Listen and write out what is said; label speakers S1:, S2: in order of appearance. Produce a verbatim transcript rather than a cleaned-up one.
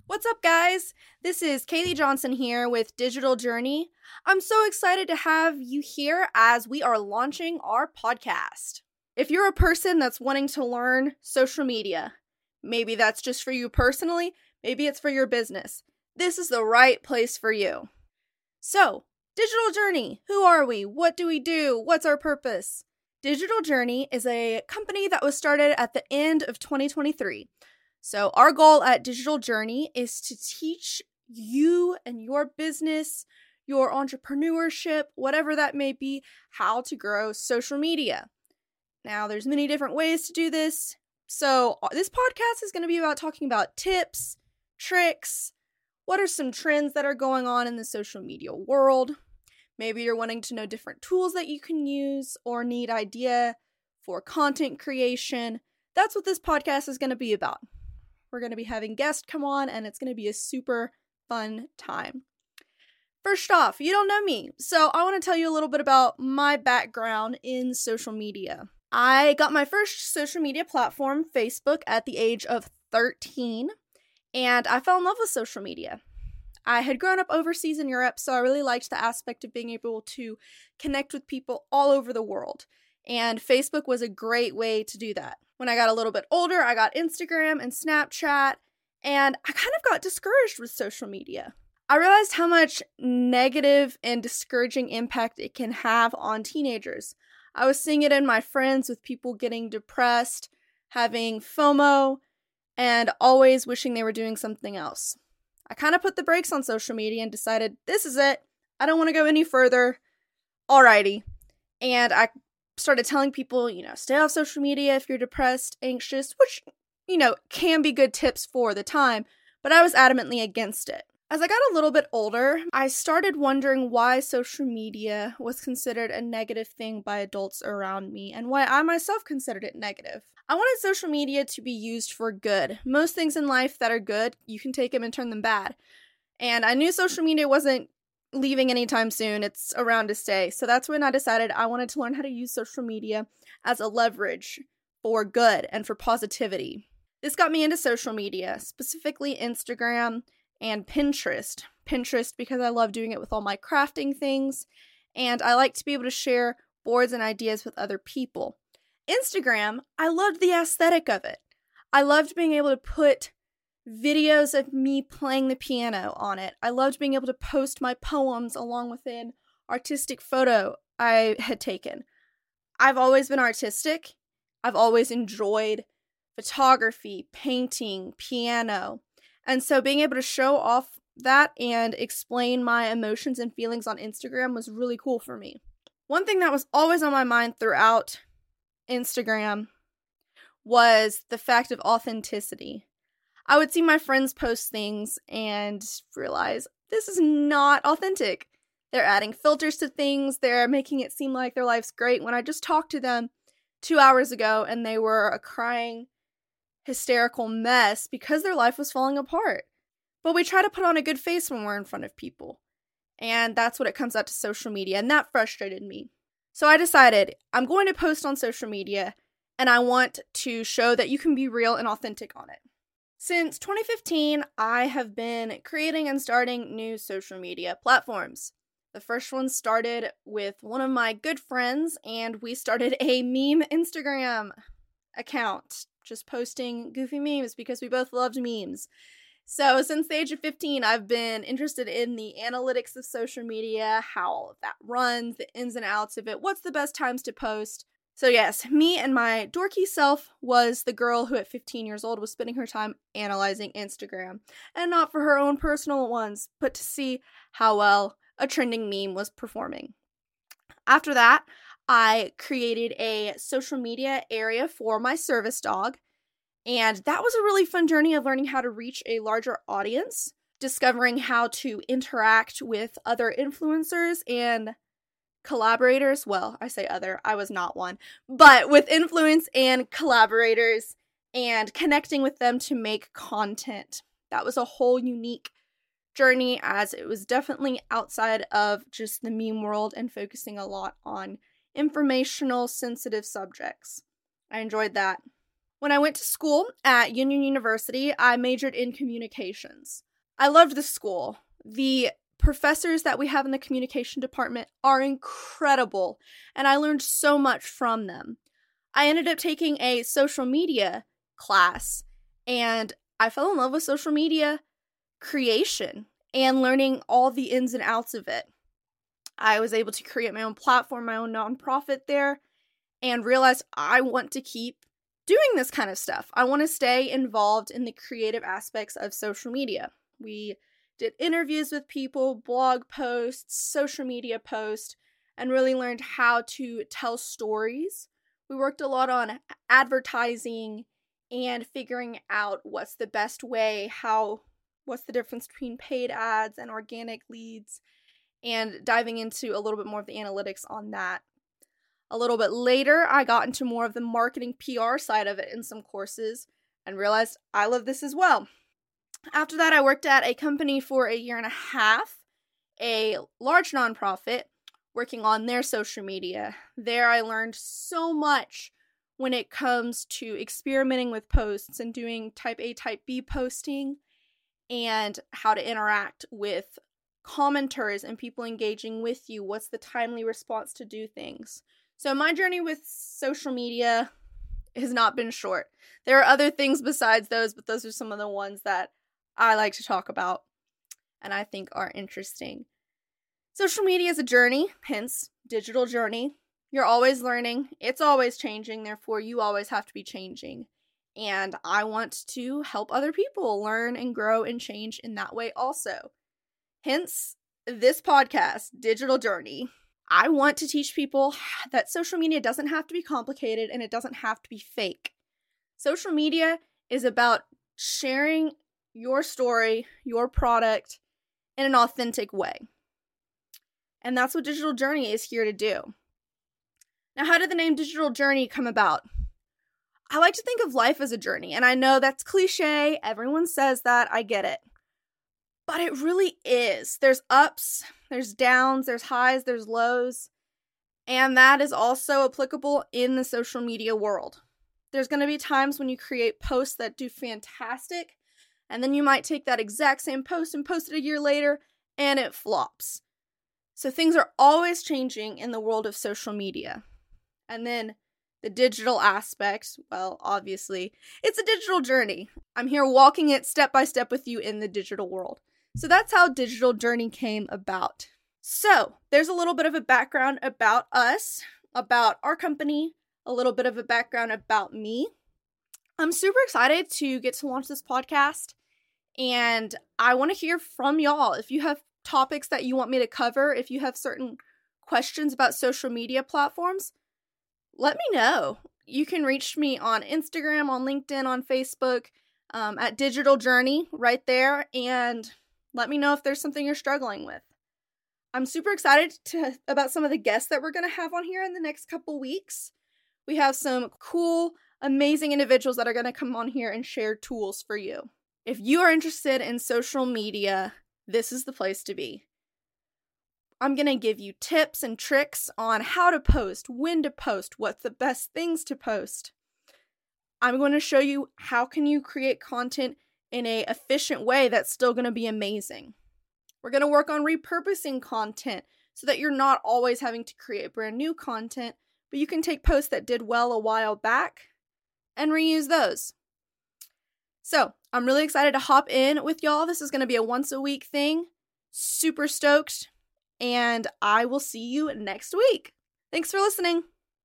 S1: What's up, guys? This is Kaylee Johnson here with Digital Journey. I'm so excited to have you here as we are launching our podcast. If you're a person that's wanting to learn social media, maybe that's just for you personally, maybe it's for your business, this is the right place for you. So, Digital Journey, who are we? What do we do? What's our purpose? Digital Journey is a company that was started at the end of twenty twenty-three. So our goal at Digital Journey is to teach you and your business, your entrepreneurship, whatever that may be, how to grow social media. Now, there's many different ways to do this. So this podcast is going to be about talking about tips, tricks, what are some trends that are going on in the social media world. Maybe you're wanting to know different tools that you can use or need idea for content creation. That's what this podcast is going to be about. We're going to be having guests come on, and it's going to be a super fun time. First off, you don't know me, so I want to tell you a little bit about my background in social media. I got my first social media platform, Facebook, at the age of thirteen, and I fell in love with social media. I had grown up overseas in Europe, so I really liked the aspect of being able to connect with people all over the world, and Facebook was a great way to do that. When I got a little bit older, I got Instagram and Snapchat, and I kind of got discouraged with social media. I realized how much negative and discouraging impact it can have on teenagers. I was seeing it in my friends with people getting depressed, having FOMO, and always wishing they were doing something else. I kind of put the brakes on social media and decided, this is it. I don't want to go any further. Alrighty. And I started telling people, you know, stay off social media if you're depressed, anxious, which, you know, can be good tips for the time, but I was adamantly against it. As I got a little bit older, I started wondering why social media was considered a negative thing by adults around me and why I myself considered it negative. I wanted social media to be used for good. Most things in life that are good, you can take them and turn them bad. And I knew social media wasn't leaving anytime soon. It's around to stay. So that's when I decided I wanted to learn how to use social media as a leverage for good and for positivity. This got me into social media, specifically Instagram and Pinterest. Pinterest because I love doing it with all my crafting things, and I like to be able to share boards and ideas with other people. Instagram, I loved the aesthetic of it. I loved being able to put videos of me playing the piano on it. I loved being able to post my poems along with an artistic photo I had taken. I've always been artistic. I've always enjoyed photography, painting, piano. And so being able to show off that and explain my emotions and feelings on Instagram was really cool for me. One thing that was always on my mind throughout Instagram was the fact of authenticity. I would see my friends post things and realize this is not authentic. They're adding filters to things. They're making it seem like their life's great when I just talked to them two hours ago and they were a crying, hysterical mess because their life was falling apart. But we try to put on a good face when we're in front of people. And that's what it comes out to social media. And that frustrated me. So I decided I'm going to post on social media and I want to show that you can be real and authentic on it. Since twenty fifteen, I have been creating and starting new social media platforms. The first one started with one of my good friends, and we started a meme Instagram account, just posting goofy memes because we both loved memes. So since the age of fifteen, I've been interested in the analytics of social media, how all of that runs, the ins and outs of it, what's the best times to post. So yes, me and my dorky self was the girl who at fifteen years old was spending her time analyzing Instagram. And not for her own personal ones, but to see how well a trending meme was performing. After that, I created a social media area for my service dog. And that was a really fun journey of learning how to reach a larger audience, discovering how to interact with other influencers and collaborators. Well, I say other, I was not one, but with influence and collaborators and connecting with them to make content. That was a whole unique journey as it was definitely outside of just the meme world and focusing a lot on informational, sensitive subjects. I enjoyed that. When I went to school at Union University, I majored in communications. I loved the school. The professors that we have in the communication department are incredible, and I learned so much from them. I ended up taking a social media class, and I fell in love with social media creation and learning all the ins and outs of it. I was able to create my own platform, my own nonprofit there, and realized I want to keep doing this kind of stuff. I want to stay involved in the creative aspects of social media. We did interviews with people, blog posts, social media posts, and really learned how to tell stories. We worked a lot on advertising and figuring out what's the best way, how, what's the difference between paid ads and organic leads, and diving into a little bit more of the analytics on that. A little bit later, I got into more of the marketing P R side of it in some courses and realized I love this as well. After that, I worked at a company for a year and a half, a large nonprofit, working on their social media. There, I learned so much when it comes to experimenting with posts and doing type A, type B posting, and how to interact with commenters and people engaging with you. What's the timely response to do things? So my journey with social media has not been short. There are other things besides those, but those are some of the ones that I like to talk about and I think are interesting. Social media is a journey, hence digital journey. You're always learning. It's always changing. Therefore, you always have to be changing. And I want to help other people learn and grow and change in that way also. Hence, this podcast, Digital Journey. I want to teach people that social media doesn't have to be complicated and it doesn't have to be fake. Social media is about sharing your story, your product, in an authentic way. And that's what Digital Journey is here to do. Now, how did the name Digital Journey come about? I like to think of life as a journey, and I know that's cliche. Everyone says that. I get it. But it really is. There's ups, there's downs, there's highs, there's lows. And that is also applicable in the social media world. There's going to be times when you create posts that do fantastic, and then you might take that exact same post and post it a year later, and it flops. So things are always changing in the world of social media. And then the digital aspect, well, obviously, it's a digital journey. I'm here walking it step by step with you in the digital world. So that's how Digital Journey came about. So there's a little bit of a background about us, about our company, a little bit of a background about me. I'm super excited to get to launch this podcast, and I want to hear from y'all. If you have topics that you want me to cover, if you have certain questions about social media platforms, let me know. You can reach me on Instagram, on LinkedIn, on Facebook, um, at Digital Journey right there, and let me know if there's something you're struggling with. I'm super excited to about some of the guests that we're going to have on here in the next couple weeks. We have some cool, amazing individuals that are going to come on here and share tools for you. If you are interested in social media, this is the place to be. I'm going to give you tips and tricks on how to post, when to post, what's the best things to post. I'm going to show you how can you create content in an efficient way that's still going to be amazing. We're going to work on repurposing content so that you're not always having to create brand new content, but you can take posts that did well a while back and reuse those. So I'm really excited to hop in with y'all. This is going to be a once a week thing. Super stoked. And I will see you next week. Thanks for listening.